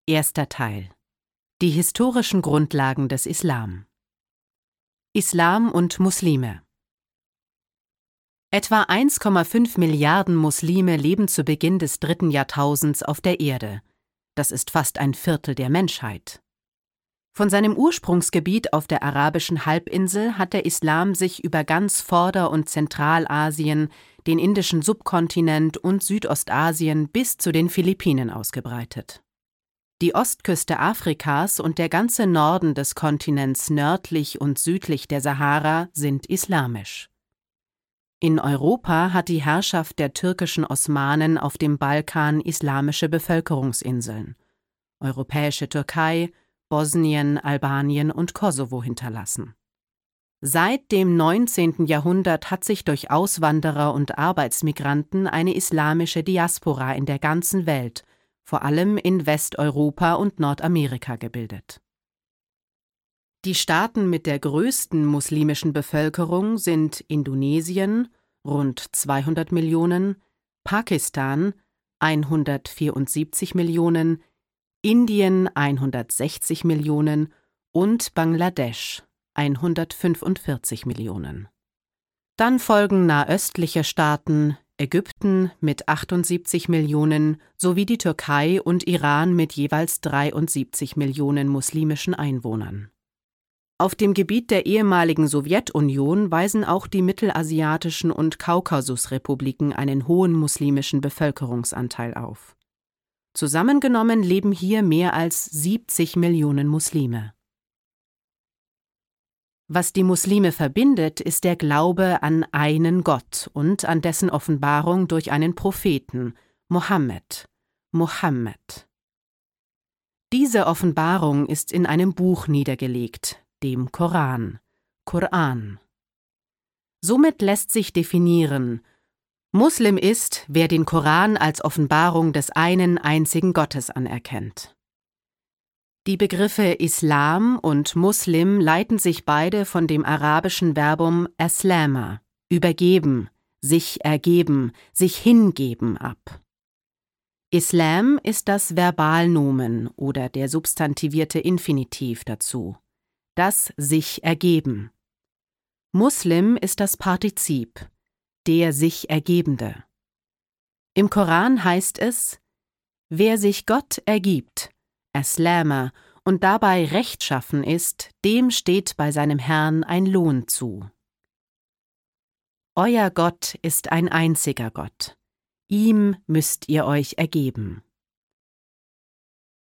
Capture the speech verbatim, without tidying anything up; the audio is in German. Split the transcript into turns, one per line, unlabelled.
Erster Teil. Die historischen Grundlagen des Islam. Islam und Muslime. Etwa eins Komma fünf Milliarden Muslime leben zu Beginn des dritten Jahrtausends auf der Erde. Das ist fast ein Viertel der Menschheit. Von seinem Ursprungsgebiet auf der arabischen Halbinsel hat der Islam sich über ganz Vorder- und Zentralasien, den indischen Subkontinent und Südostasien bis zu den Philippinen ausgebreitet. Die Ostküste Afrikas und der ganze Norden des Kontinents nördlich und südlich der Sahara sind islamisch. In Europa hat die Herrschaft der türkischen Osmanen auf dem Balkan islamische Bevölkerungsinseln, europäische Türkei, Bosnien, Albanien und Kosovo hinterlassen. Seit dem neunzehnten Jahrhundert hat sich durch Auswanderer und Arbeitsmigranten eine islamische Diaspora in der ganzen Welt, vor allem in Westeuropa und Nordamerika, gebildet. Die Staaten mit der größten muslimischen Bevölkerung sind Indonesien, rund zweihundert Millionen, Pakistan, hundertvierundsiebzig Millionen, Indien hundertsechzig Millionen und Bangladesch hundertfünfundvierzig Millionen. Dann folgen nahöstliche Staaten, Ägypten mit achtundsiebzig Millionen sowie die Türkei und Iran mit jeweils dreiundsiebzig Millionen muslimischen Einwohnern. Auf dem Gebiet der ehemaligen Sowjetunion weisen auch die mittelasiatischen und Kaukasusrepubliken einen hohen muslimischen Bevölkerungsanteil auf. Zusammengenommen leben hier mehr als siebzig Millionen Muslime. Was die Muslime verbindet, ist der Glaube an einen Gott und an dessen Offenbarung durch einen Propheten, Mohammed, Mohammed. Diese Offenbarung ist in einem Buch niedergelegt, dem Koran, Koran. Somit lässt sich definieren: Muslim ist, wer den Koran als Offenbarung des einen einzigen Gottes anerkennt. Die Begriffe Islam und Muslim leiten sich beide von dem arabischen Verbum aslama, übergeben, sich ergeben, sich hingeben ab. Islam ist das Verbalnomen oder der substantivierte Infinitiv dazu, das sich ergeben. Muslim ist das Partizip, der sich Ergebende. Im Koran heißt es: Wer sich Gott ergibt, Aslama, und dabei rechtschaffen ist, dem steht bei seinem Herrn ein Lohn zu. Euer Gott ist ein einziger Gott. Ihm müsst ihr euch ergeben.